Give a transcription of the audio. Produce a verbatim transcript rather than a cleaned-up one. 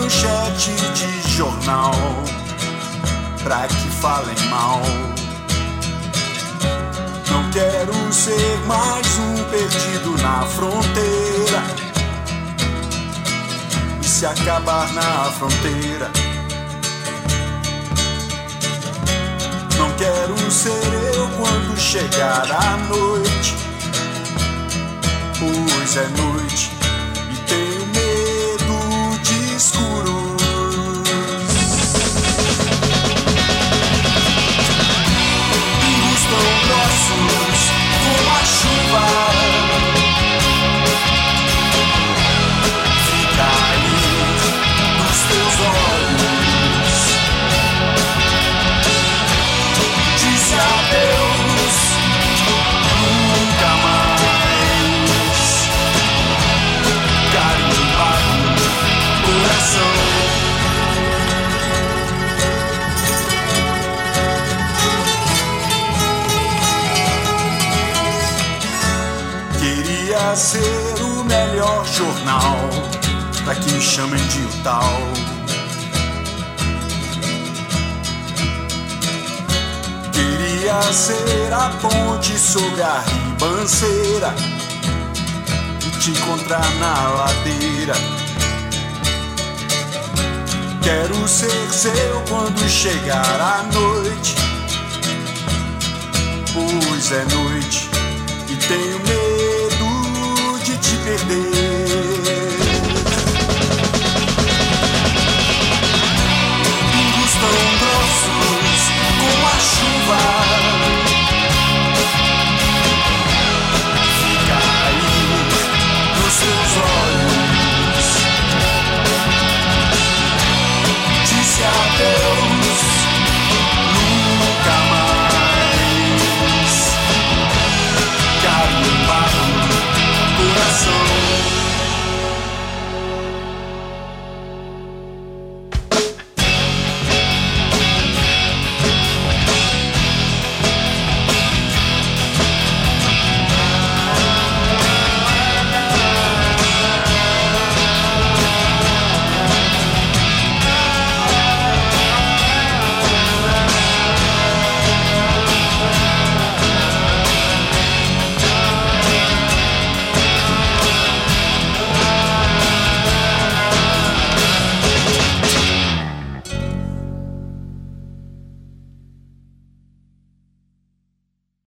manchete de jornal, pra que falem mal. Não quero ser mais um perdido na fronteira, e se acabar na fronteira. Não quero ser eu quando chegar a noite, pois é noite e tenho medo de escuro. Pingos tão grossos como a chuva, fica aí nos teus olhos. Diz adeus, nunca mais. Carimbado, coração. Queria ser o melhor jornal, pra que me chamem de o tal. Queria ser a ponte sobre a ribanceira e te encontrar na ladeira. Quero ser seu quando chegar a noite, pois é noite e tenho medo de te perder.